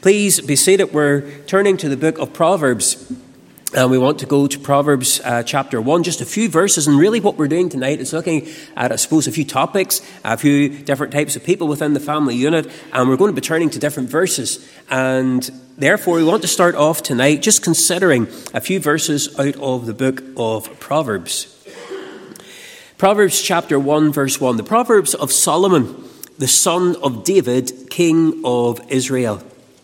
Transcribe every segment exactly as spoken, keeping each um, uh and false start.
Please be seated. We're turning to the book of Proverbs, and we want to go to Proverbs uh, chapter one, just a few verses. And really what we're doing tonight is looking at, I suppose, a few topics, a few different types of people within the family unit, and we're going to be turning to different verses. And therefore, we want to start off tonight just considering a few verses out of the book of Proverbs. Proverbs chapter one, verse one, the Proverbs of Solomon, the son of David, king of Israel,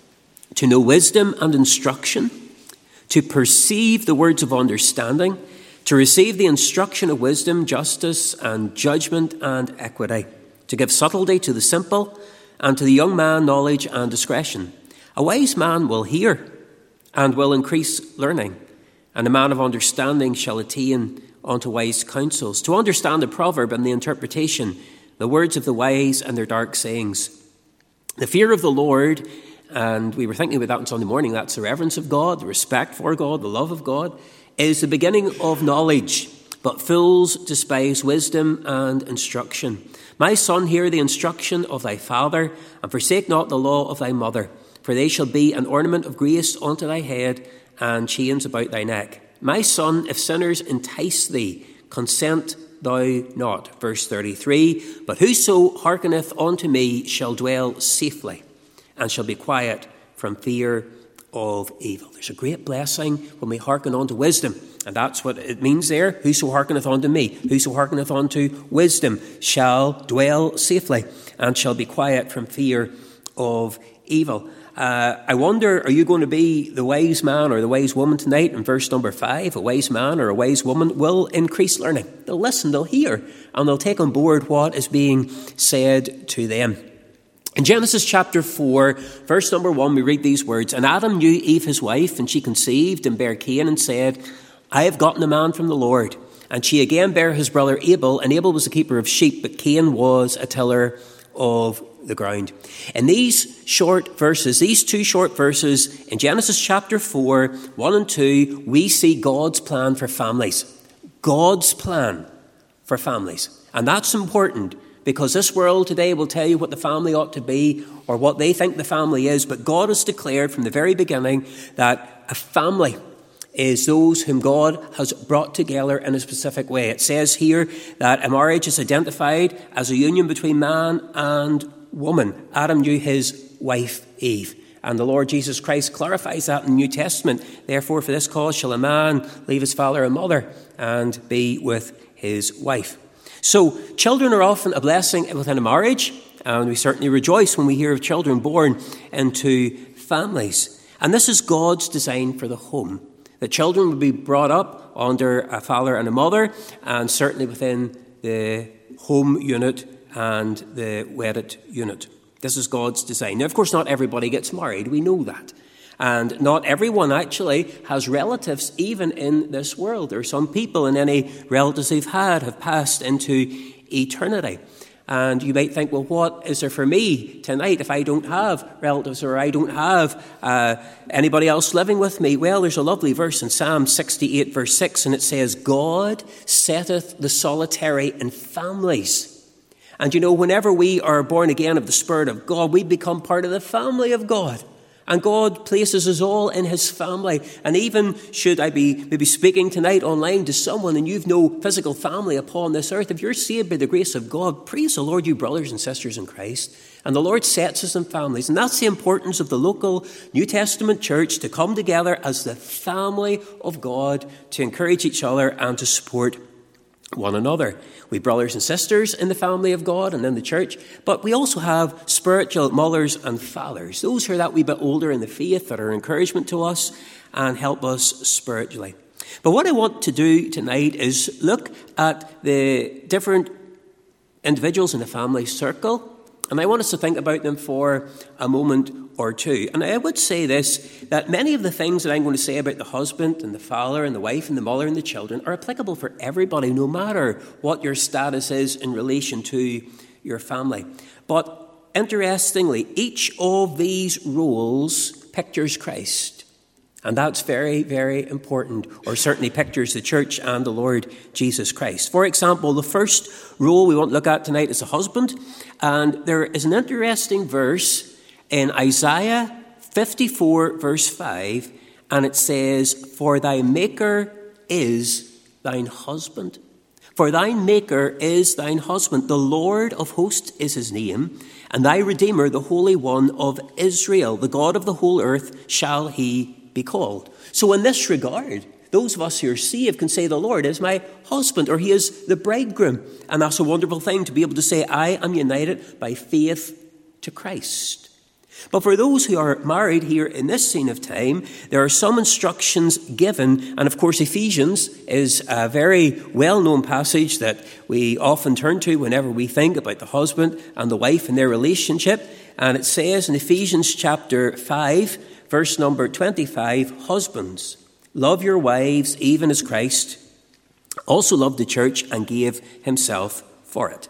to know wisdom and instruction, to perceive the words of understanding, to receive the instruction of wisdom, justice, and judgment and equity, to give subtlety to the simple, and to the young man knowledge and discretion. A wise man will hear and will increase learning, and a man of understanding shall attain unto wise counsels. To understand the proverb and the interpretation, the words of the wise and their dark sayings. The fear of the Lord, and we were thinking about that on Sunday morning, that's the reverence of God, the respect for God, the love of God, is the beginning of knowledge. But fools despise wisdom and instruction. My son, hear the instruction of thy father, and forsake not the law of thy mother. For they shall be an ornament of grace unto thy head, and chains about thy neck. My son, if sinners entice thee, consent thou not. Verse thirty-three, but whoso hearkeneth unto me shall dwell safely, and shall be quiet from fear of evil. There's a great blessing when we hearken unto wisdom. And that's what it means there. Whoso hearkeneth unto me, whoso hearkeneth unto wisdom, shall dwell safely, and shall be quiet from fear of evil. Uh, I wonder, are you going to be the wise man or the wise woman tonight? In verse number five, a wise man or a wise woman will increase learning. They'll listen, they'll hear, and they'll take on board what is being said to them. In Genesis chapter four, verse number one, we read these words, And Adam knew Eve his wife, and she conceived and bare Cain, and said, I have gotten a man from the Lord. And she again bare his brother Abel, and Abel was a keeper of sheep, but Cain was a tiller of the ground. In these short verses, these two short verses, in Genesis chapter four, one and two, we see God's plan for families. God's plan for families. And that's important, because this world today will tell you what the family ought to be or what they think the family is. But God has declared from the very beginning that a family is those whom God has brought together in a specific way. It says here that a marriage is identified as a union between man and woman. Adam knew his wife Eve. And the Lord Jesus Christ clarifies that in the New Testament. Therefore, for this cause shall a man leave his father and mother and be with his wife. So children are often a blessing within a marriage, and we certainly rejoice when we hear of children born into families. And this is God's design for the home, that children will be brought up under a father and a mother, and certainly within the home unit and the wedded unit. This is God's design. Now, of course, not everybody gets married. We know that. And not everyone actually has relatives even in this world. There are some people, and any relatives they've had have passed into eternity. And you might think, well, what is there for me tonight if I don't have relatives or I don't have uh, anybody else living with me? Well, there's a lovely verse in Psalm sixty-eight, verse six, and it says, God setteth the solitary in families. And you know, whenever we are born again of the Spirit of God, we become part of the family of God. And God places us all in his family. And even should I be maybe speaking tonight online to someone and you've no physical family upon this earth, if you're saved by the grace of God, praise the Lord, you brothers and sisters in Christ. And the Lord sets us in families. And that's the importance of the local New Testament church, to come together as the family of God, to encourage each other and to support one another. We brothers and sisters in the family of God and in the church, but we also have spiritual mothers and fathers, those who are that wee bit older in the faith, that are encouragement to us and help us spiritually. But what I want to do tonight is look at the different individuals in the family circle, and I want us to think about them for a moment or two. And I would say this, that many of the things that I'm going to say about the husband and the father and the wife and the mother and the children are applicable for everybody, no matter what your status is in relation to your family. But interestingly, each of these roles pictures Christ. And that's very, very important, or certainly pictures the church and the Lord Jesus Christ. For example, the first role we want to look at tonight is a husband. And there is an interesting verse in Isaiah fifty-four, verse five, and it says, "For thy Maker is thine husband." For thine Maker is thine husband. The Lord of hosts is his name, and thy Redeemer, the Holy One of Israel. The God of the whole earth shall he be called. So in this regard, those of us who are saved can say, the Lord is my husband, or he is the bridegroom. And that's a wonderful thing to be able to say, I am united by faith to Christ. But for those who are married here in this scene of time, there are some instructions given. And of course, Ephesians is a very well-known passage that we often turn to whenever we think about the husband and the wife and their relationship. And it says in Ephesians chapter five, verse number twenty-five, "Husbands, love your wives even as Christ also loved the church and gave himself for it."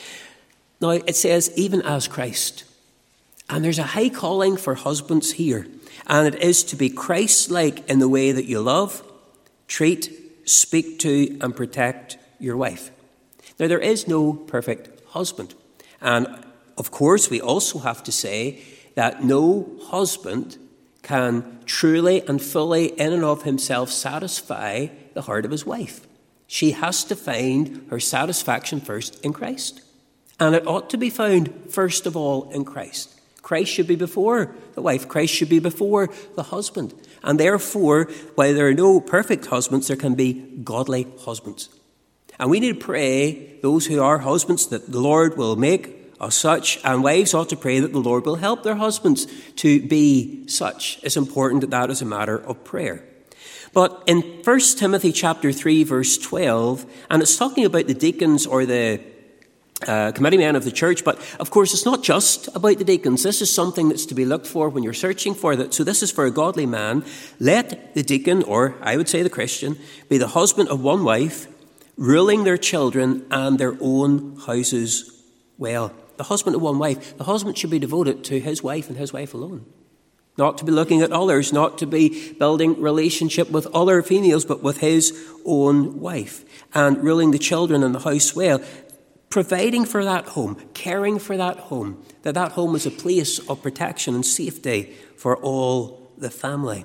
Now, it says, even as Christ. And there's a high calling for husbands here. And it is to be Christ-like in the way that you love, treat, speak to, and protect your wife. Now, there is no perfect husband. And, of course, we also have to say that no husband can truly and fully, in and of himself, satisfy the heart of his wife. She has to find her satisfaction first in Christ. And it ought to be found, first of all, in Christ. Christ should be before the wife. Christ should be before the husband. And therefore, while there are no perfect husbands, there can be godly husbands. And we need to pray, those who are husbands, that the Lord will make us such. And wives ought to pray that the Lord will help their husbands to be such. It's important that that is a matter of prayer. But in First Timothy chapter three, verse twelve, and it's talking about the deacons or the Uh, committee men of the church, but of course it's not just about the deacons. This is something that's to be looked for when you're searching for that. So this is for a godly man. Let the deacon, or I would say the Christian, be the husband of one wife, ruling their children and their own houses well. The husband of one wife. The husband should be devoted to his wife and his wife alone. Not to be looking at others, not to be building relationship with other females, but with his own wife. And ruling the children and the house well. Providing for that home, caring for that home, that that home is a place of protection and safety for all the family.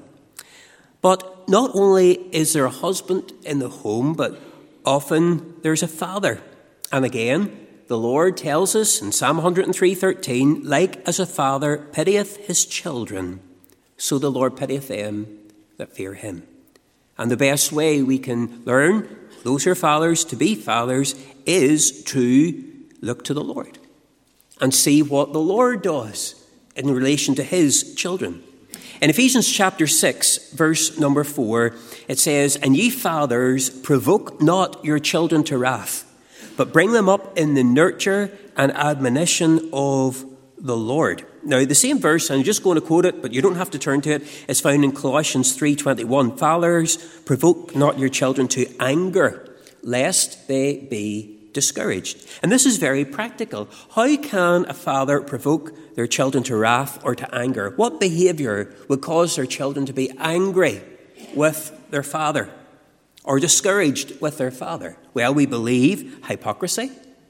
But not only is there a husband in the home, but often there's a father. And again, the Lord tells us in Psalm one oh three, thirteen, like as a father pitieth his children, so the Lord pitieth them that fear him. And the best way we can learn, those who are fathers, to be fathers, is to look to the Lord and see what the Lord does in relation to his children. In Ephesians chapter six, verse number four, it says, "And ye fathers, provoke not your children to wrath, but bring them up in the nurture and admonition of the Lord." Now, the same verse, I'm just going to quote it, but you don't have to turn to it, is found in Colossians three twenty-one. "Fathers, provoke not your children to anger, lest they be discouraged." And this is very practical. How can a father provoke their children to wrath or to anger? What behaviour would cause their children to be angry with their father or discouraged with their father? Well, we believe hypocrisy.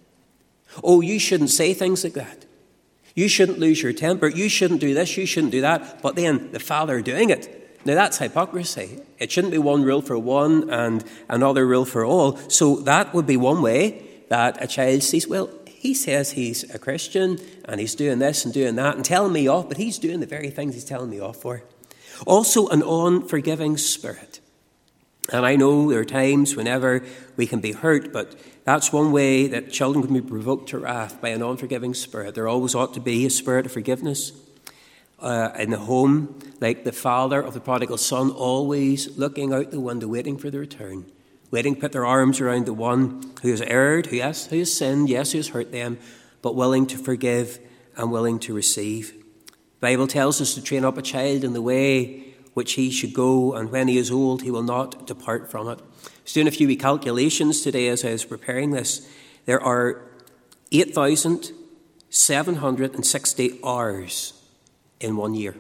Oh, you shouldn't say things like that. You shouldn't lose your temper. You shouldn't do this. You shouldn't do that. But then the father doing it. Now, that's hypocrisy. It shouldn't be one rule for one and another rule for all. So that would be one way that a child sees, well, he says he's a Christian and he's doing this and doing that and telling me off, but he's doing the very things he's telling me off for. Also, an unforgiving spirit. And I know there are times whenever we can be hurt, but that's one way that children can be provoked to wrath, by an unforgiving spirit. There always ought to be a spirit of forgiveness uh, in the home, like the father of the prodigal son, always looking out the window, waiting for the return, waiting to put their arms around the one who has erred, who has, who has sinned, yes, who has hurt them, but willing to forgive and willing to receive. The Bible tells us to train up a child in the way which he should go, and when he is old, he will not depart from it. I was doing a few wee calculations today as I was preparing this. There are eight thousand seven hundred sixty hours in one year.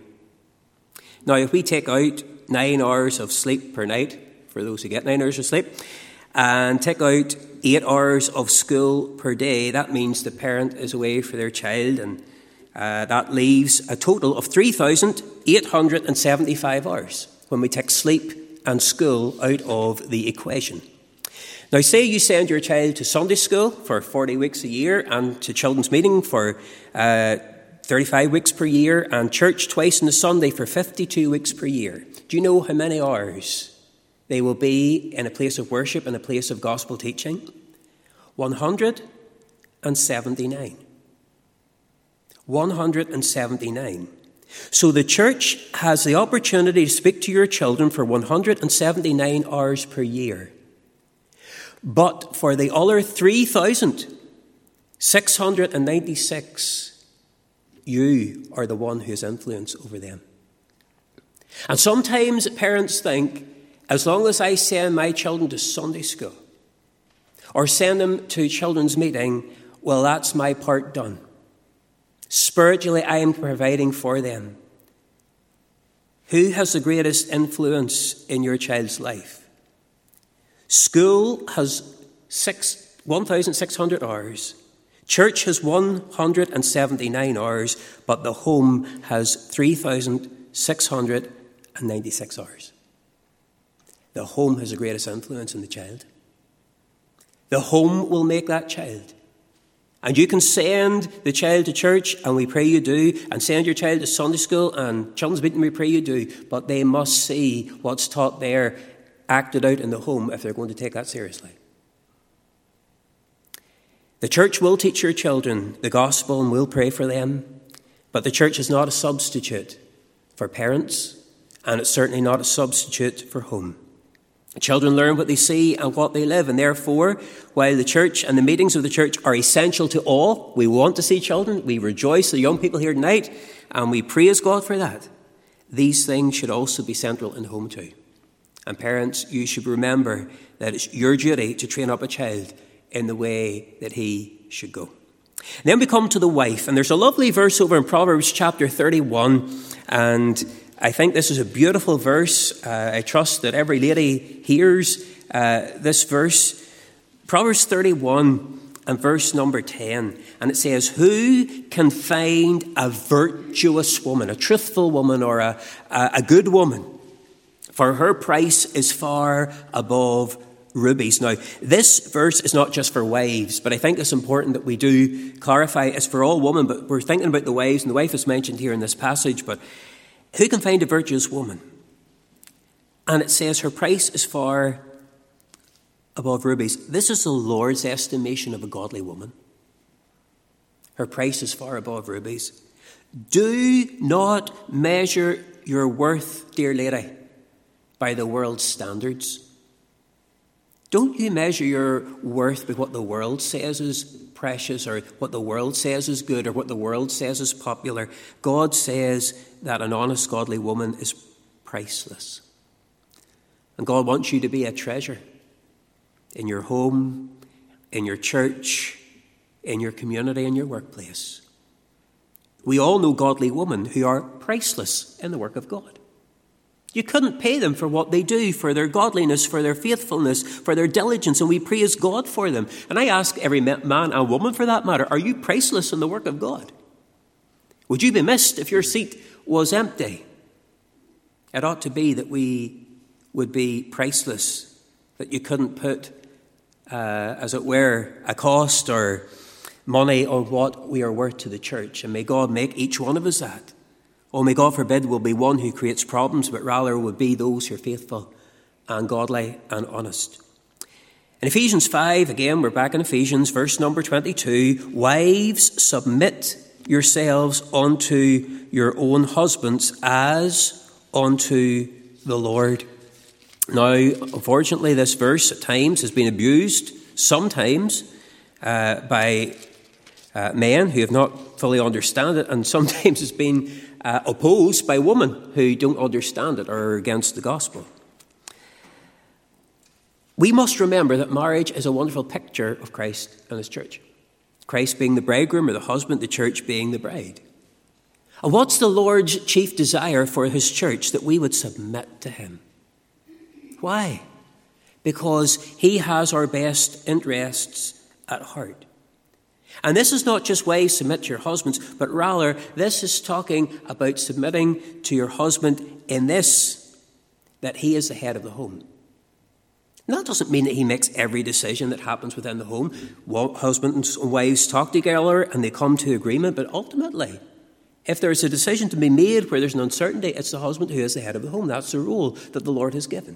Now, if we take out nine hours of sleep per night, for those who get nine hours of sleep, and take out eight hours of school per day, that means the parent is away for their child, and Uh, that leaves a total of three thousand eight hundred seventy-five hours when we take sleep and school out of the equation. Now, say you send your child to Sunday school for forty weeks a year and to children's meeting for uh, thirty-five weeks per year and church twice on the Sunday for fifty-two weeks per year. Do you know how many hours they will be in a place of worship, in a place of gospel teaching? one hundred seventy-nine. one hundred seventy-nine. So the church has the opportunity to speak to your children for one hundred seventy-nine hours per year. But for the other three thousand six hundred ninety-six, you are the one who has influence over them. And sometimes parents think, as long as I send my children to Sunday school or send them to children's meeting, well, that's my part done. Spiritually, I am providing for them. Who has the greatest influence in your child's life? School has six, one thousand six hundred hours. Church has one hundred seventy-nine hours, but the home has three thousand six hundred ninety-six hours. The home has the greatest influence in the child. The home will make that child. And you can send the child to church, and we pray you do, and send your child to Sunday school and children's meeting, we pray you do, but they must see what's taught there acted out in the home if they're going to take that seriously. The church will teach your children the gospel and will pray for them, but the church is not a substitute for parents, and it's certainly not a substitute for home. Children learn what they see and what they live, and therefore, while the church and the meetings of the church are essential to all, we want to see children, we rejoice the young people here tonight, and we praise God for that. These things should also be central in home too. And parents, you should remember that it's your duty to train up a child in the way that he should go. And then we come to the wife, and there's a lovely verse over in Proverbs chapter thirty-one, and I think this is a beautiful verse. Uh, I trust that every lady hears uh, this verse. Proverbs thirty-one and verse number ten. And it says, who can find a virtuous woman, a truthful woman, or a, a, a good woman? For her price is far above rubies. Now, this verse is not just for wives, but I think it's important that we do clarify it's for all women, but we're thinking about the wives, and the wife is mentioned here in this passage, but who can find a virtuous woman? And it says her price is far above rubies. This is the Lord's estimation of a godly woman. Her price is far above rubies. Do not measure your worth, dear lady, by the world's standards. Don't you measure your worth by what the world says is precious, or what the world says is good, or what the world says is popular. God says that an honest, godly woman is priceless. And God wants you to be a treasure in your home, in your church, in your community, in your workplace. We all know godly women who are priceless in the work of God. You couldn't pay them for what they do, for their godliness, for their faithfulness, for their diligence, and we praise God for them. And I ask every man and woman for that matter, are you priceless in the work of God? Would you be missed if your seat was empty? It ought to be that we would be priceless, that you couldn't put, uh, as it were, a cost or money on what we are worth to the church. And may God make each one of us that. Oh, may God forbid we'll be one who creates problems, but rather will be those who are faithful and godly and honest. In Ephesians five, again, we're back in Ephesians, verse number twenty-two, wives, submit yourselves unto your own husbands as unto the Lord. Now, unfortunately, this verse at times has been abused, sometimes uh, by uh, men who have not fully understood it, and sometimes it's been Uh, opposed by women who don't understand it or are against the gospel. We must remember that marriage is a wonderful picture of Christ and his church. Christ being the bridegroom, or the husband, the church being the bride. And what's the Lord's chief desire for his church? That we would submit to him. Why? Because he has our best interests at heart. And this is not just wives submit to your husbands, but rather this is talking about submitting to your husband in this, that he is the head of the home. And that doesn't mean that he makes every decision that happens within the home. Well, husbands and wives talk together and they come to agreement, but ultimately, if there's a decision to be made where there's an uncertainty, it's the husband who is the head of the home. That's the rule that the Lord has given.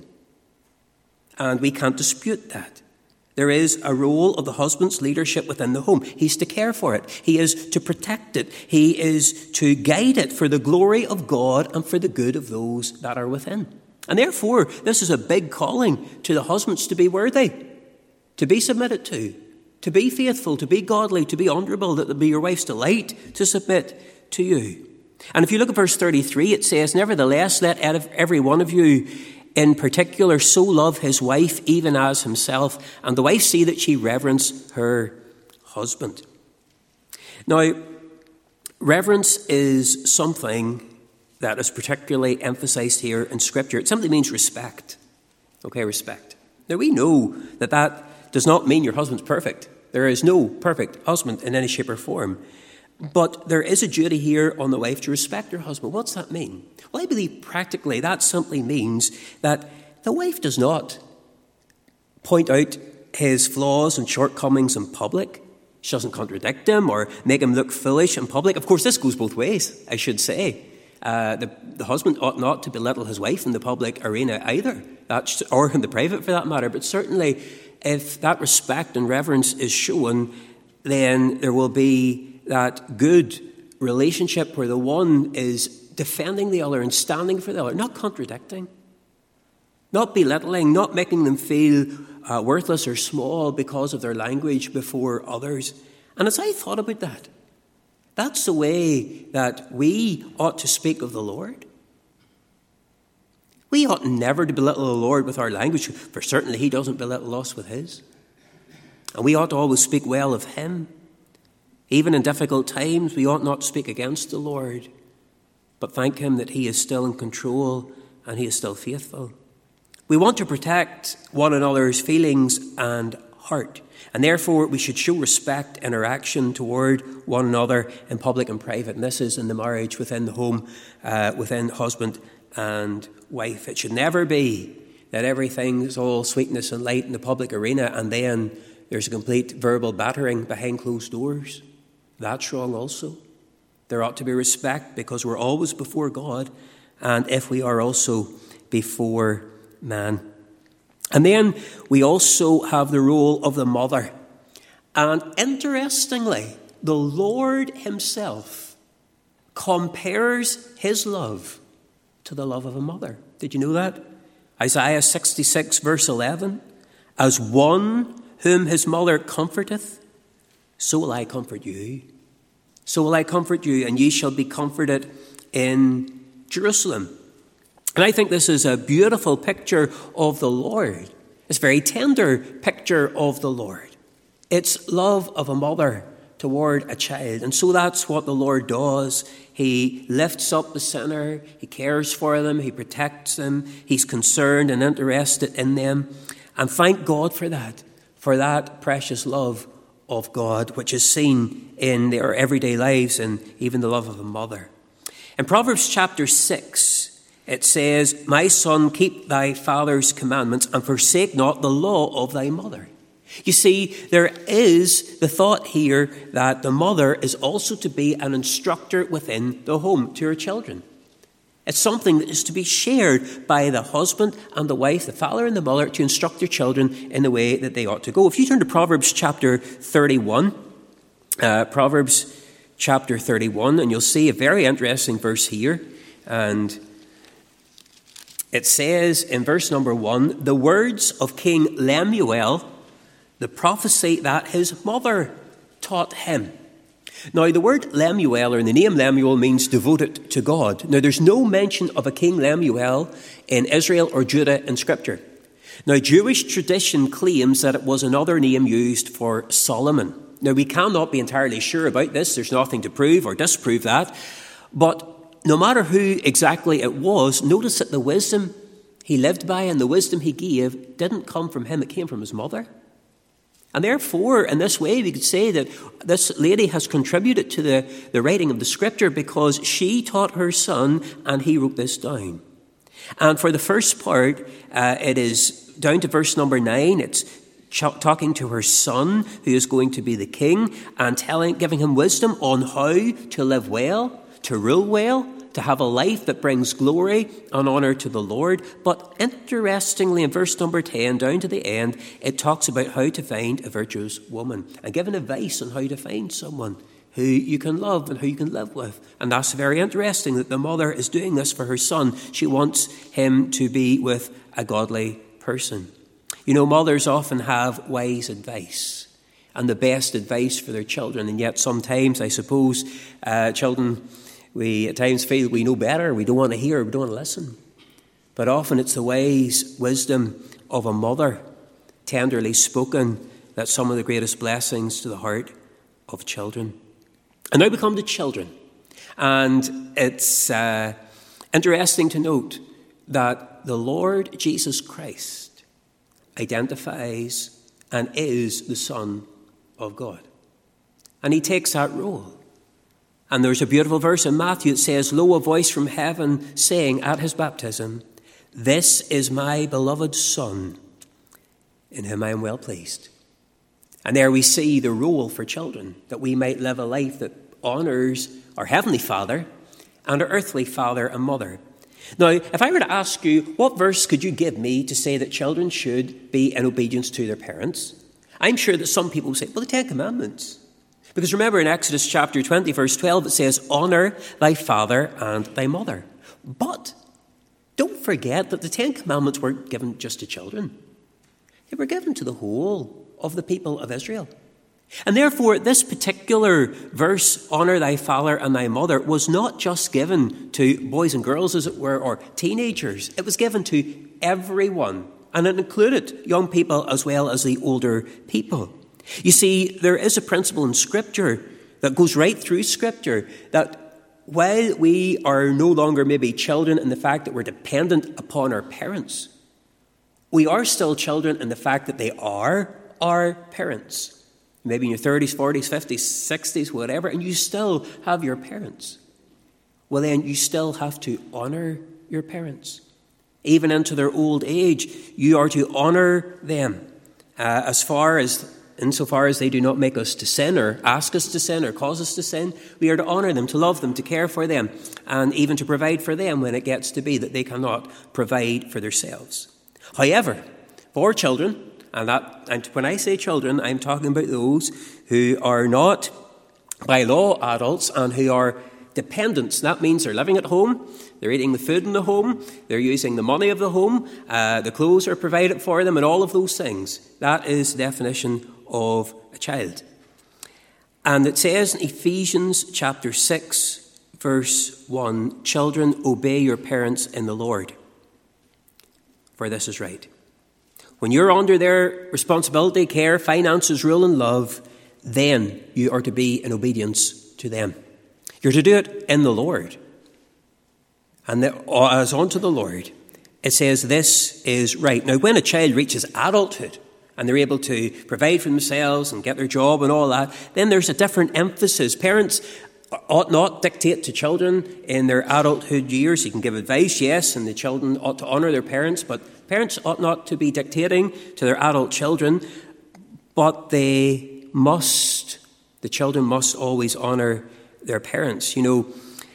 And we can't dispute that. There is a role of the husband's leadership within the home. He's to care for it. He is to protect it. He is to guide it for the glory of God and for the good of those that are within. And therefore, this is a big calling to the husbands to be worthy, to be submitted to, to be faithful, to be godly, to be honourable, that it be your wife's delight to submit to you. And if you look at verse thirty-three, it says, "Nevertheless, let every one of you in particular so love his wife even as himself, and the wife see that she reverence her husband." Now, reverence is something that is particularly emphasized here in Scripture. It simply means respect. Okay, respect. Now, we know that that does not mean your husband's perfect. There is no perfect husband in any shape or form. But there is a duty here on the wife to respect her husband. What's that mean? Well, I believe practically that simply means that the wife does not point out his flaws and shortcomings in public. She doesn't contradict him or make him look foolish in public. Of course, this goes both ways, I should say. Uh, the, the husband ought not to belittle his wife in the public arena either, That's, or in the private for that matter. But certainly, if that respect and reverence is shown, then there will be that good relationship where the one is defending the other and standing for the other, not contradicting, not belittling, not making them feel uh, worthless or small because of their language before others. And as I thought about that, that's the way that we ought to speak of the Lord. We ought never to belittle the Lord with our language, for certainly he doesn't belittle us with his. And we ought to always speak well of him. Even in difficult times, we ought not speak against the Lord, but thank him that he is still in control and he is still faithful. We want to protect one another's feelings and heart, and therefore we should show respect in our action toward one another in public and private. And this is in the marriage, within the home, uh, within husband and wife. It should never be that everything is all sweetness and light in the public arena and then there's a complete verbal battering behind closed doors. That's wrong also. There ought to be respect because we're always before God, and if we are also before man. And then we also have the role of the mother. And interestingly, the Lord himself compares his love to the love of a mother. Did you know that? Isaiah sixty-six verse eleven, "As one whom his mother comforteth, so will I comfort you. So will I comfort you, and ye shall be comforted in Jerusalem." And I think this is a beautiful picture of the Lord. It's a very tender picture of the Lord. It's love of a mother toward a child. And so that's what the Lord does. He lifts up the sinner. He cares for them. He protects them. He's concerned and interested in them. And thank God for that, for that precious love of God, which is seen in their everyday lives and even the love of a mother. In Proverbs chapter six, it says, "My son, keep thy father's commandments and forsake not the law of thy mother." You see, there is the thought here that the mother is also to be an instructor within the home to her children. It's something that is to be shared by the husband and the wife, the father and the mother, to instruct their children in the way that they ought to go. If you turn to Proverbs chapter thirty-one, uh, Proverbs chapter thirty-one, and you'll see a very interesting verse here. And it says in verse number one, "The words of King Lemuel, the prophecy that his mother taught him." Now, the word Lemuel, or the name Lemuel, means devoted to God. Now, there's no mention of a King Lemuel in Israel or Judah in Scripture. Now, Jewish tradition claims that it was another name used for Solomon. Now, we cannot be entirely sure about this. There's nothing to prove or disprove that. But no matter who exactly it was, notice that the wisdom he lived by and the wisdom he gave didn't come from him. It came from his mother. And therefore, in this way, we could say that this lady has contributed to the, the writing of the Scripture because she taught her son and he wrote this down. And for the first part, uh, it is down to verse number nine. It's ch- talking to her son, who is going to be the king, and telling, giving him wisdom on how to live well, to rule well, to have a life that brings glory and honour to the Lord. But interestingly, in verse number ten, down to the end, it talks about how to find a virtuous woman and giving advice on how to find someone who you can love and who you can live with. And that's very interesting that the mother is doing this for her son. She wants him to be with a godly person. You know, mothers often have wise advice and the best advice for their children, and yet sometimes, I suppose, uh, children, we at times feel we know better, we don't want to hear, we don't want to listen. But often it's the wise wisdom of a mother, tenderly spoken, that's some of the greatest blessings to the heart of children. And now we come to children. And it's uh, interesting to note that the Lord Jesus Christ identifies and is the Son of God. And he takes that role. And there's a beautiful verse in Matthew. It says, "Lo, a voice from heaven saying at his baptism, 'This is my beloved Son, in whom I am well pleased.'" And there we see the role for children, that we might live a life that honours our Heavenly Father and our earthly father and mother. Now, if I were to ask you, what verse could you give me to say that children should be in obedience to their parents? I'm sure that some people will say, well, the Ten Commandments. Because remember in Exodus chapter twenty, verse twelve, it says, "Honour thy father and thy mother." But don't forget that the Ten Commandments weren't given just to children. They were given to the whole of the people of Israel. And therefore, this particular verse, "Honour thy father and thy mother," was not just given to boys and girls, as it were, or teenagers. It was given to everyone. And it included young people as well as the older people. You see, there is a principle in Scripture that goes right through Scripture that while we are no longer maybe children in the fact that we're dependent upon our parents, we are still children in the fact that they are our parents. Maybe in your thirties, forties, fifties, sixties, whatever, and you still have your parents. Well, then you still have to honour your parents. Even into their old age, you are to honour them uh, as far as insofar as they do not make us to sin or ask us to sin or cause us to sin. We are to honour them, to love them, to care for them, and even to provide for them when it gets to be that they cannot provide for themselves. However, for children, and, that, and when I say children, I'm talking about those who are not by law adults and who are dependents. That means they're living at home, they're eating the food in the home, they're using the money of the home, uh, the clothes are provided for them, and all of those things. That is the definition of a child. And it says in Ephesians chapter six, verse one, "Children, obey your parents in the Lord, for this is right." When you're under their responsibility, care, finances, rule, and love, then you are to be in obedience to them. You're to do it in the Lord. And the, as unto the Lord, it says this is right. Now, when a child reaches adulthood and they're able to provide for themselves and get their job and all that, then there's a different emphasis. Parents ought not dictate to children in their adulthood years. You can give advice, yes, and the children ought to honour their parents, but parents ought not to be dictating to their adult children, but they must, the children must always honour their parents. You know,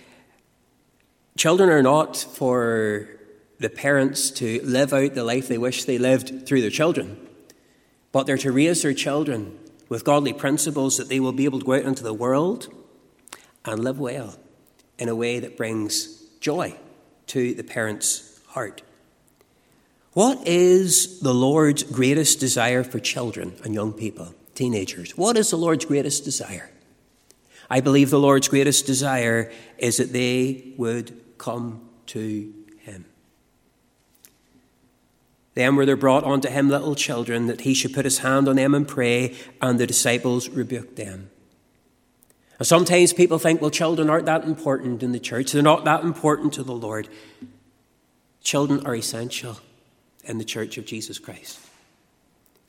children are not for the parents to live out the life they wish they lived through their children, but they're to raise their children with godly principles that they will be able to go out into the world and live well in a way that brings joy to the parent's heart. What is the Lord's greatest desire for children and young people, teenagers? What is the Lord's greatest desire? I believe the Lord's greatest desire is that they would come to him. Then were there brought unto him little children, that he should put his hand on them and pray, and the disciples rebuked them. And sometimes people think, well, children aren't that important in the church. They're not that important to the Lord. Children are essential in the church of Jesus Christ.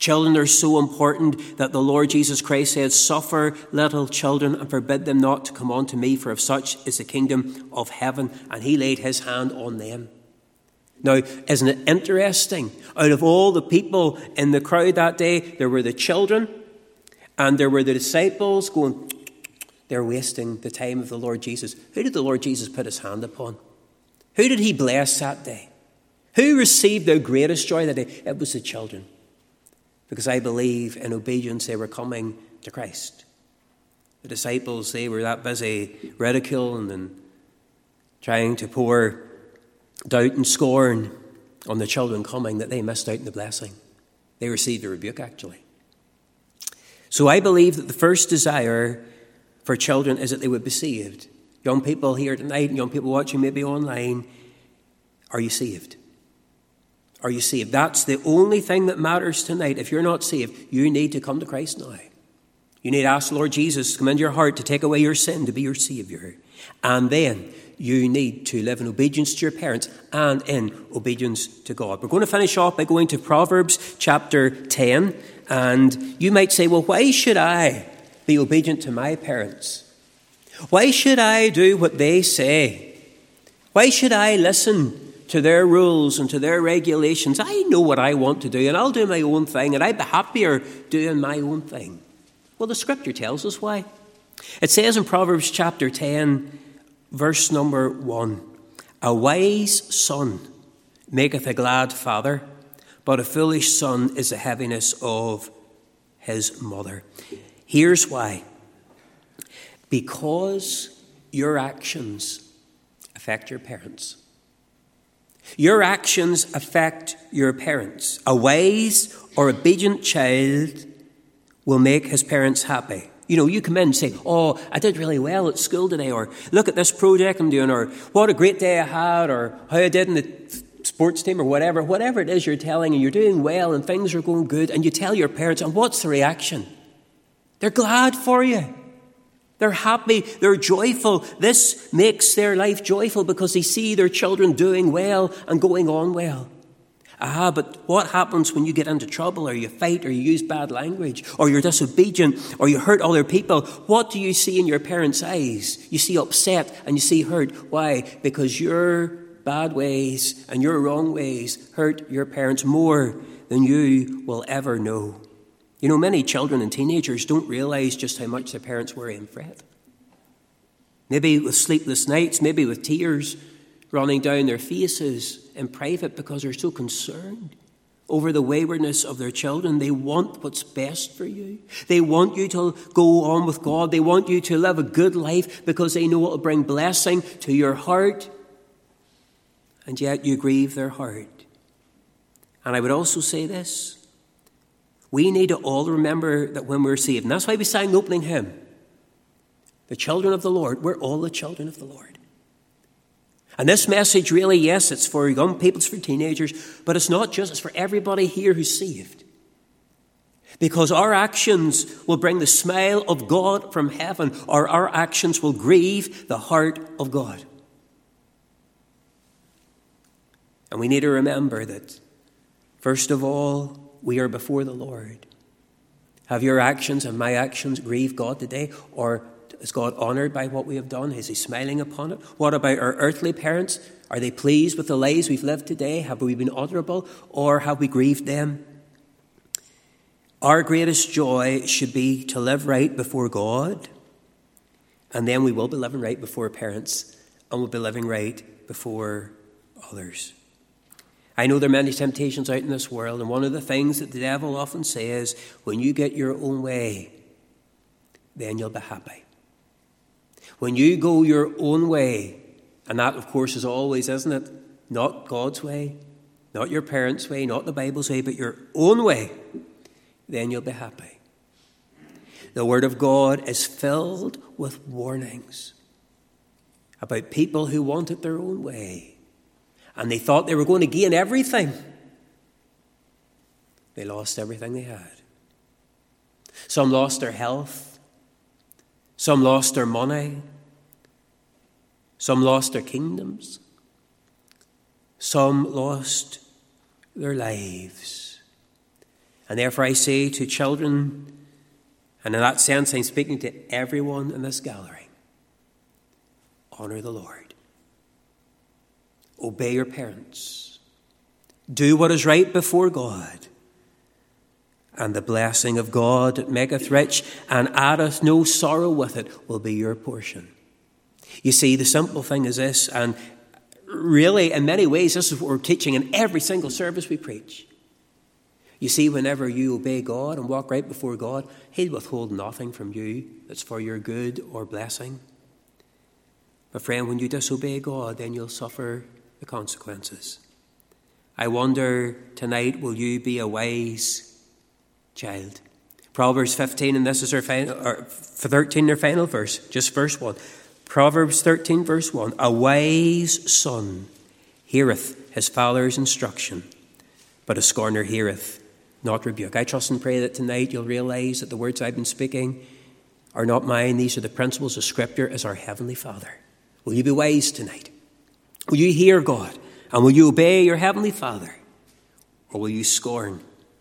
Children are so important that the Lord Jesus Christ said, "Suffer little children and forbid them not to come unto me, for of such is the kingdom of heaven." And he laid his hand on them. Now, isn't it interesting? Out of all the people in the crowd that day, there were the children and there were the disciples going, they're wasting the time of the Lord Jesus. Who did the Lord Jesus put his hand upon? Who did he bless that day? Who received the greatest joy that day? It was the children. Because I believe in obedience they were coming to Christ. The disciples, they were that busy ridiculing and trying to pour doubt and scorn on the children coming that they missed out on the blessing. They received a rebuke, actually. So I believe that the first desire for children is that they would be saved. Young people here tonight and young people watching maybe online, are you saved? Are you saved? That's the only thing that matters tonight. If you're not saved, you need to come to Christ now. You need to ask the Lord Jesus to come into your heart to take away your sin, to be your Saviour. And then you need to live in obedience to your parents and in obedience to God. We're going to finish off by going to Proverbs chapter ten. And you might say, well, why should I be obedient to my parents? Why should I do what they say? Why should I listen to their rules and to their regulations? I know what I want to do, and I'll do my own thing, and I'd be happier doing my own thing. Well, the scripture tells us why. It says in Proverbs chapter ten, verse number one, "A wise son maketh a glad father, but a foolish son is the heaviness of his mother." Here's why. Because your actions affect your parents. Your actions affect your parents. A wise or obedient child will make his parents happy. You know, you come in and say, "Oh, I did really well at school today," or "Look at this project I'm doing," or "What a great day I had," or "How I did in the sports team," or whatever. Whatever it is you're telling, and you're doing well and things are going good, and you tell your parents, and what's the reaction? They're glad for you. They're happy. They're joyful. This makes their life joyful because they see their children doing well and going on well. Ah, but what happens when you get into trouble, or you fight, or you use bad language, or you're disobedient, or you hurt other people? What do you see in your parents' eyes? You see upset and you see hurt. Why? Because your bad ways and your wrong ways hurt your parents more than you will ever know. You know, many children and teenagers don't realize just how much their parents worry and fret. Maybe with sleepless nights, maybe with tears running down their faces in private because they're so concerned over the waywardness of their children. They want what's best for you. They want you to go on with God. They want you to live a good life because they know it will bring blessing to your heart. And yet you grieve their heart. And I would also say this. We need to all remember that when we're saved, and that's why we sang the opening hymn, the children of the Lord, we're all the children of the Lord. And this message really, yes, it's for young people, it's for teenagers, but it's not just, it's for everybody here who's saved. Because our actions will bring the smile of God from heaven, or our actions will grieve the heart of God. And we need to remember that, first of all, we are before the Lord. Have your actions and my actions grieved God today? Or is God honoured by what we have done? Is he smiling upon it? What about our earthly parents? Are they pleased with the lives we've lived today? Have we been honourable, or have we grieved them? Our greatest joy should be to live right before God, and then we will be living right before parents, and we'll be living right before others. I know there are many temptations out in this world, and one of the things that the devil often says, when you get your own way, then you'll be happy. When you go your own way, and that, of course, is always, isn't it, not God's way, not your parents' way, not the Bible's way, but your own way, then you'll be happy. The Word of God is filled with warnings about people who wanted their own way. And they thought they were going to gain everything. They lost everything they had. Some lost their health. Some lost their money. Some lost their kingdoms. Some lost their lives. And therefore I say to children, and in that sense I'm speaking to everyone in this gallery, honour the Lord. Obey your parents. Do what is right before God. And the blessing of God that maketh rich and addeth no sorrow with it will be your portion. You see, the simple thing is this, and really in many ways this is what we're teaching in every single service we preach. You see, whenever you obey God and walk right before God, he'll withhold nothing from you that's for your good or blessing. But friend, when you disobey God, then you'll suffer the consequences. I wonder tonight, will you be a wise child? Proverbs fifteen, and this is our final, or for thirteen, our final verse, just verse one. Proverbs thirteen, verse one. A wise son heareth his father's instruction, but a scorner heareth not rebuke. I trust and pray that tonight you'll realize that the words I've been speaking are not mine. These are the principles of Scripture as our Heavenly Father. Will you be wise tonight? Will you hear God? And will you obey your Heavenly Father? Or will you scorn?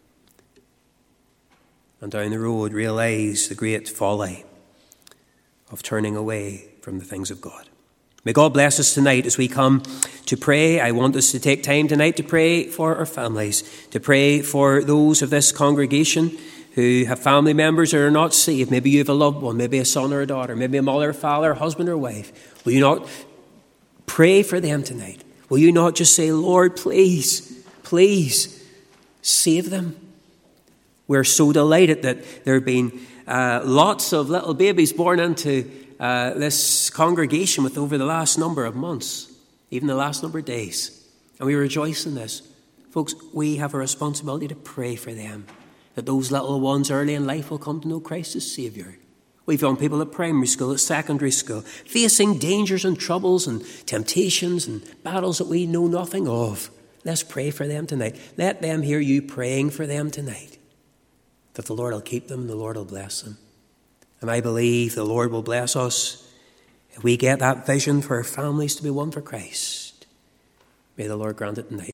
And down the road realize the great folly of turning away from the things of God. May God bless us tonight as we come to pray. I want us to take time tonight to pray for our families, to pray for those of this congregation who have family members who are not saved. Maybe you have a loved one, maybe a son or a daughter, maybe a mother, father, husband or wife. Will you not pray for them tonight? Will you not just say, Lord, please, please save them? We're so delighted that there have been uh, lots of little babies born into uh, this congregation with over the last number of months, even the last number of days. And we rejoice in this. Folks, we have a responsibility to pray for them, that those little ones early in life will come to know Christ as Saviour. We've young people at primary school, at secondary school, facing dangers and troubles and temptations and battles that we know nothing of. Let's pray for them tonight. Let them hear you praying for them tonight, that the Lord will keep them and the Lord will bless them. And I believe the Lord will bless us if we get that vision for our families to be one for Christ. May the Lord grant it tonight.